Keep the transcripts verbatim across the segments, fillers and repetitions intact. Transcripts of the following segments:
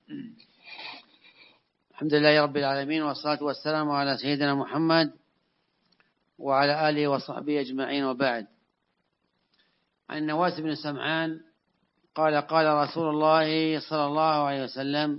الحمد لله رب العالمين، والصلاة والسلام على سيدنا محمد وعلى آله وصحبه أجمعين، وبعد. عن النواس بن سمعان قال قال رسول الله صلى الله عليه وسلم: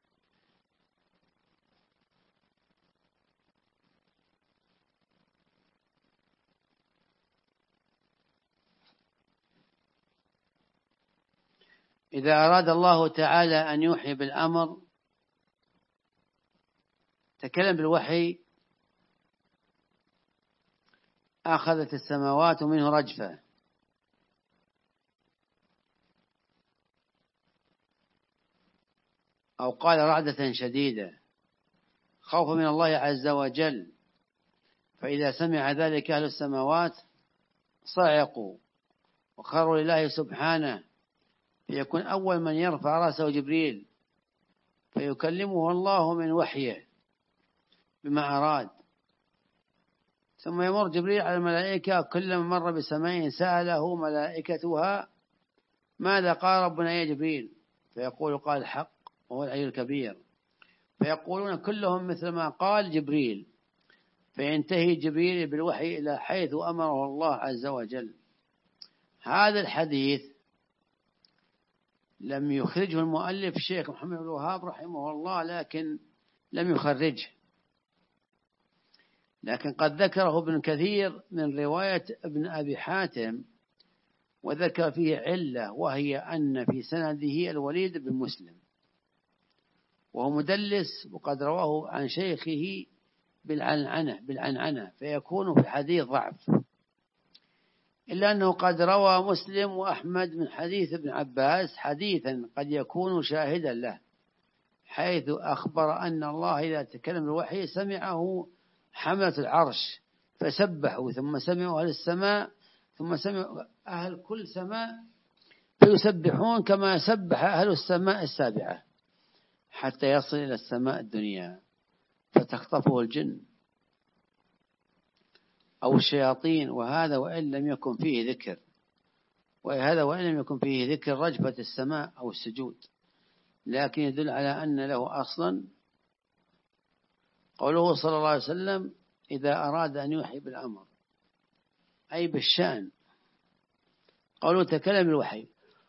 إذا أراد الله تعالى أن يوحي بالأمر تكلم بالوحي، أخذت السماوات منه رجفة، أو قال رعدة شديدة، خوفا من الله عز وجل. فإذا سمع ذلك أهل السماوات صعقوا وخروا لله سبحانه، فيكون أول من يرفع رأسه جبريل فيكلمه الله من وحيه بما أراد، ثم يمر جبريل على الملائكة، كلما مر بسماء سأله ملائكتها: ماذا قال ربنا يا جبريل؟ فيقول: قال الحق وهو العلي الكبير. فيقولون كلهم مثل ما قال جبريل، فينتهي جبريل بالوحي إلى حيث أمره الله عز وجل. هذا الحديث لم يخرجه المؤلف الشيخ محمد بن الوهاب رحمه الله، لكن لم يخرجه، لكن قد ذكره ابن كثير من رواية ابن أبي حاتم، وذكر فيه علة، وهي أن في سنده الوليد بن مسلم، وهو مدلس، وقد رواه عن شيخه بالعنعنة بالعنعنة فيكون في الحديث ضعف، إلا أنه قد روى مسلم وأحمد من حديث ابن عباس حديثا قد يكون شاهدا له، حيث أخبر أن الله إذا تكلم الوحي سمعه حملة العرش فسبحوا، ثم سمعوا أهل السماء، ثم سمعوا أهل كل سماء فيسبحون كما سبح أهل السماء السابعة، حتى يصل إلى السماء الدنيا فتخطفه الجن أو الشياطين. وهذا وإن لم يكن فيه ذكر وهذا وإن لم يكن فيه ذكر رجفة السماء أو السجود، لكن يدل على أن له أصلا. قوله صلى الله عليه وسلم: إذا أراد أن يوحي بالأمر، أي بالشأن. قوله تكلم الوحي،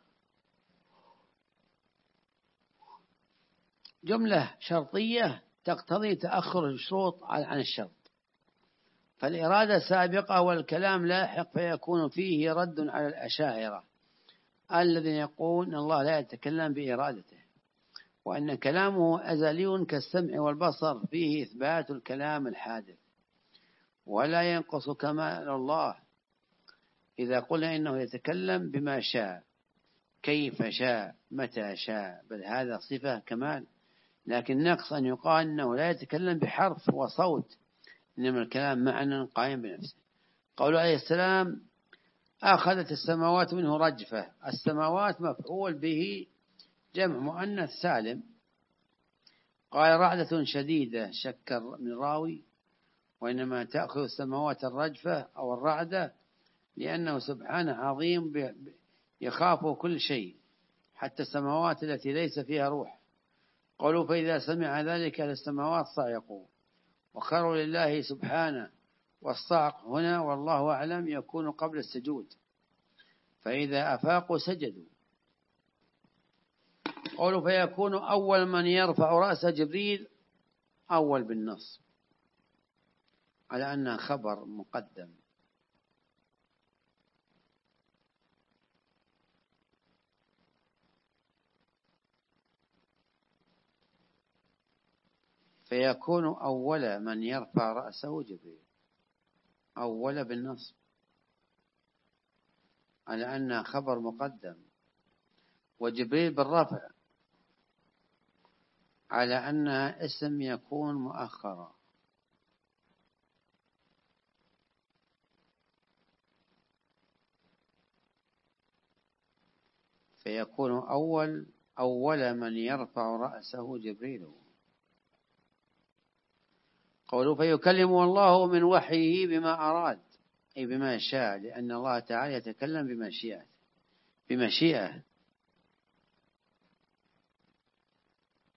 جملة شرطية تقتضي تأخر الشروط عن الشرط، فالإرادة سابقة والكلام لاحق، فيكون فيه رد على الأشاعرة الذين يقولون أن الله لا يتكلم بإرادته، وأن كلامه أزلي كالسمع والبصر، فيه إثبات الكلام الحادث، ولا ينقص كمال الله إذا قلنا إنه يتكلم بما شاء، كيف شاء، متى شاء، بل هذا صفة كمال. لكن نقص أن يقال إنه لا يتكلم بحرف وصوت، إنما الكلام معنى قائم بنفسه. قوله عليه السلام: أخذت السماوات منه رجفة. السماوات مفعول به جمع مؤنث سالم. قال رعدة شديدة، شك من راوي، وإنما تأخذ السماوات الرجفة أو الرعدة، لأنه سبحانه عظيم يخاف كل شيء، حتى السماوات التي ليس فيها روح. قالوا: فإذا سمع ذلك السماوات صعقوا وخروا لله سبحانه. والصعق هنا والله أعلم يكون قبل السجود، فإذا أفاقوا سجدوا. قالوا: فيكون أول من يرفع رأس جبريل، أول بالنص، على أنها خبر مقدم. فيكون أول من يرفع رأسه جبريل، أول بالنص، على أنها خبر مقدم، وجبريل بالرفع على أنها اسم يكون مؤخرا. فيكون أول أول من يرفع رأسه جبريل. قوله: فيكلم الله من وحيه بما أراد، أي بما شاء، لأن الله تعالى يتكلم بمشيئة بمشيئة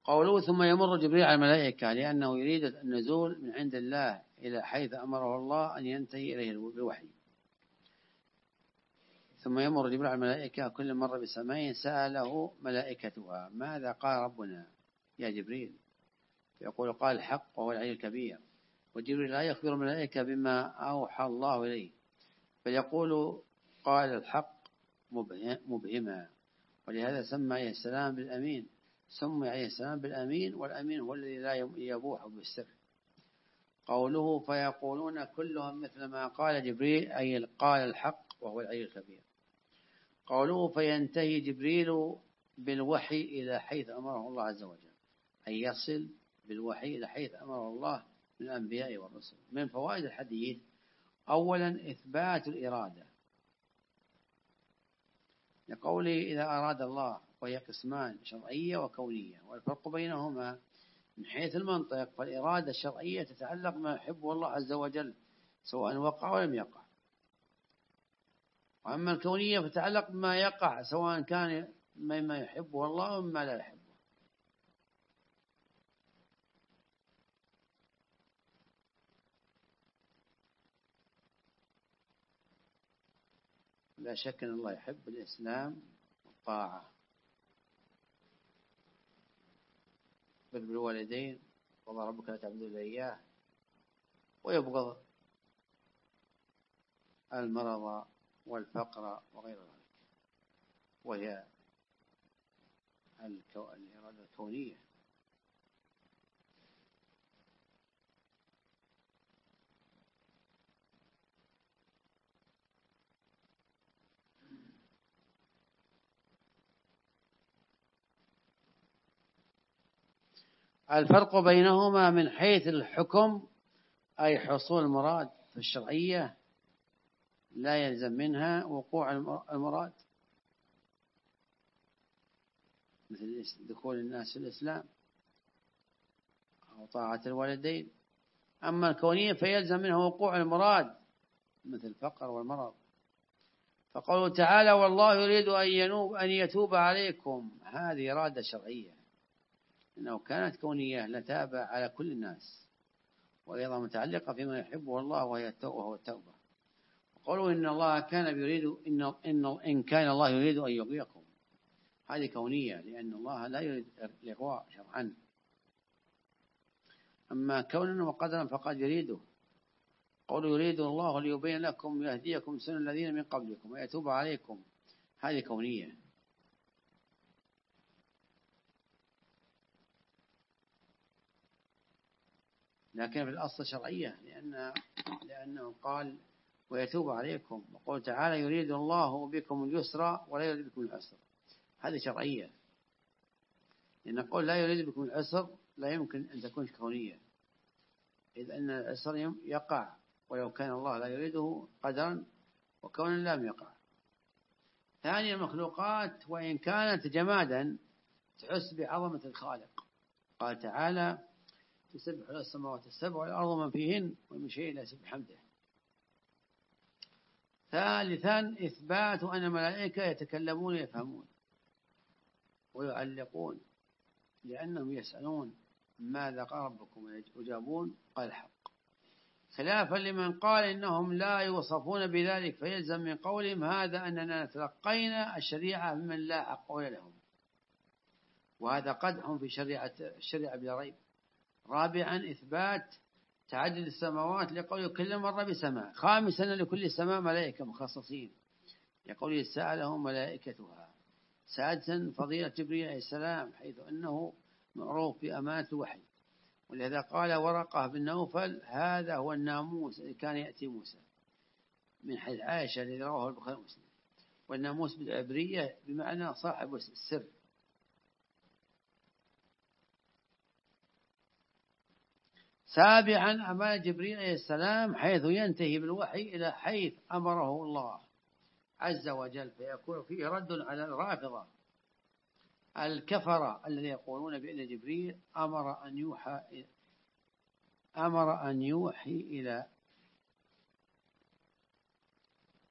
قوله ثم يمر جبريل على الملائكة لأنه يريد النزول من عند الله إلى حيث أمره الله أن ينتهي إليه الوحي. ثم يمر جبريل على الملائكة كل مرة بسماء سأله ملائكتها ماذا قال ربنا يا جبريل، يقول قال الحق وهو العلي الكبير. وجبريل لا يخبر الملائكة بما أوحى الله إليه، بل يقول قال الحق مبهما. ولهذا سمى عليه السلام بالأمين، سمي عليه السلام بالأمين، والأمين هو الذي لا يبوح بالسر. قوله فيقولون كلهم مثل ما قال جبريل أي قال الحق وهو العلي الكبير. قوله فينتهي جبريل بالوحي إلى حيث أمره الله عز وجل، أي يصل بالوحي إلى حيث أمره الله من الأنبياء والرسل. من فوائد الحديث: أولا إثبات الإرادة، لقوله إذا أراد الله، وهي قسمان شرعية وكونية، والفرق بينهما من حيث المنطق فالإرادة الشرعية تتعلق ما يحبه الله عز وجل سواء وقع ولم يقع، وأما الكونية فتتعلق بما يقع سواء كان مما يحبه الله ومما لا يحبه. لا شك أن الله يحب الإسلام والطاعة، بر بالوالدين والله ربك لا تعبدوا إلا إياه، ويبغض المرض والفقر وغير ذلك، وهي الإرادة الكونية. الفرق بينهما من حيث الحكم أي حصول المراد، في الشرعية لا يلزم منها وقوع المراد، مثل دخول الناس في الإسلام أو طاعة الوالدين. أما الكونية فيلزم منها وقوع المراد مثل الفقر والمرض. فقوله تعالى والله يريد أن ينوب أن يتوب عليكم، هذه إرادة شرعية، إنه كانت كونية لتاب على كل الناس، وأيضا متعلقة فيما يحبه الله وهو التوبة. وقالوا إن الله كان يريد إن إن إن كان الله يريد أن يغويكم، هذه كونية لأن الله لا يريد الإغواء شرعا. أما كونا وقدرا فقد يريده. قولوا يريد الله ليبين لكم ويهديكم سنن الذين من قبلكم ويتوب عليكم، هذه كونية. لكن في الأصل شرعية، لأن لأنه قال ويتوب عليكم، وقال تعالى يريد الله بكم اليسر ولا يريد بكم العسر، هذه شرعية. لأن قول لا يريد بكم العسر لا يمكن أن تكون كونية، إذ أن العسر يقع ولو كان الله لا يريده قدرا وكونا لم يقع. ثانيا المخلوقات وإن كانت جمادا تحس بعظمة الخالق، قال تعالى تسبح له السماوات السبع والأرض من فيهن ومن شيء لا يسبح حمده. ثالثا إثبات أن الملائكة يتكلمون يفهمون ويعلقون، لأنهم يسألون ماذا قال ربكم ويجابون قال الحق، خلافا لمن قال إنهم لا يوصفون بذلك فيلزم من قولهم هذا أننا تلقينا الشريعة ممن لا حق لهم، وهذا قدح في شريعة الشريعة بلا ريب. رابعا إثبات تعدد السماوات لقول كل مرة بسماء. خامسا لكل سماء ملائكة مخصصين يقول سألهم ملائكتها. سادسا فضيلة جبريل عليه السلام حيث أنه معروف بأمانة الوحي، ولهذا قال ورقة بن نوفل هذا هو الناموس الذي كان يأتي موسى، من حديث عائشة الذي رواه البخاري ومسلم. والناموس بالعبرية بمعنى صاحب السر. سابعا أمانة جبريل عليه السلام حيث ينتهي بالوحي إلى حيث أمره الله عز وجل، فيكون فيه رد على الرافضة الكفرة الذين يقولون بأن جبريل أمر أن يوحى أمر أن يوحي إلى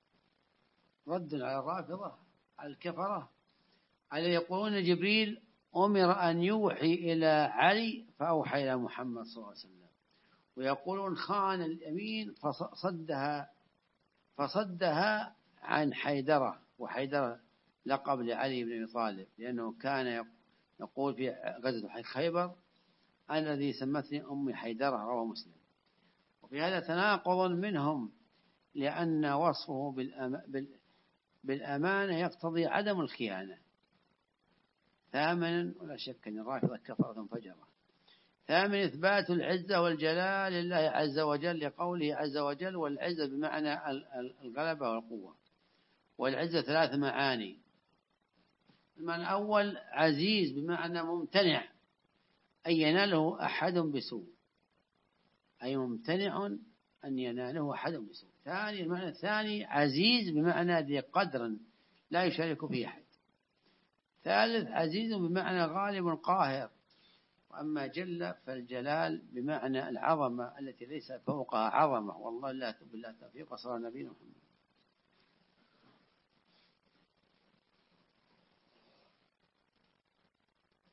رد على الرافضة الكفرة الذين يقولون جبريل أمر أن يوحي إلى علي فأوحى إلى محمد صلى الله عليه وسلم. ويقولون خان الأمين فصدها فصدها عن حيدرة، وحيدرة لقب لعلي بن أبي طالب، لأنه كان يقول في غزوة خيبر الذي سمتني أمي حيدرة، رواه مسلم. وفي هذا تناقض منهم، لأن وصفه بالأمانة يقتضي عدم الخيانة. ثامنا، ولا شك أن الرافضة كفرة فجرة. ثامن، إثبات العزة والجلال لله عز وجل، لقوله عز وجل: والعزة بمعنى الغلبة والقوة. والعزة ثلاث معاني. المعنى الأول عزيز بمعنى ممتنع، أن يناله أحد بسوء، أي ممتنع أن يناله أحد بسوء. ثاني، المعنى الثاني عزيز بمعنى ذي قدر لا يشارك فيه أحد. ثالث، عزيز بمعنى غالب قاهر. وأما جل فالجلال بمعنى العظمة التي ليس فوقها عظمة. والله لا بالله التوفيق. صلى الله عليه وسلم.